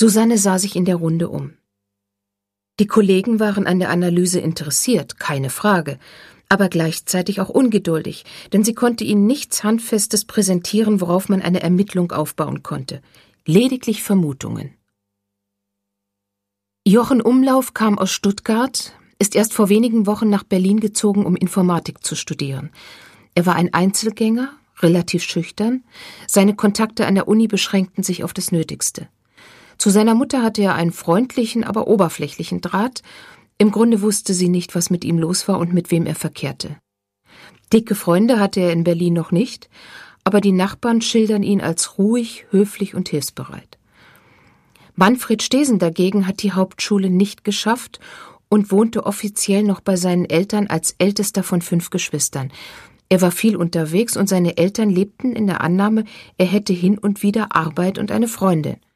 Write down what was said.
Susanne sah sich in der Runde um. Die Kollegen waren an der Analyse interessiert, keine Frage, aber gleichzeitig auch ungeduldig, denn sie konnte ihnen nichts Handfestes präsentieren, worauf man eine Ermittlung aufbauen konnte. Lediglich Vermutungen. Jochen Umlauf kam aus Stuttgart, ist erst vor wenigen Wochen nach Berlin gezogen, um Informatik zu studieren. Er war ein Einzelgänger, relativ schüchtern, seine Kontakte an der Uni beschränkten sich auf das Nötigste. Zu seiner Mutter hatte er einen freundlichen, aber oberflächlichen Draht. Im Grunde wusste sie nicht, was mit ihm los war und mit wem er verkehrte. Dicke Freunde hatte er in Berlin noch nicht, aber die Nachbarn schildern ihn als ruhig, höflich und hilfsbereit. Manfred Stesen dagegen hat die Hauptschule nicht geschafft und wohnte offiziell noch bei seinen Eltern als ältester von 5 Geschwistern. Er war viel unterwegs und seine Eltern lebten in der Annahme, er hätte hin und wieder Arbeit und eine Freundin.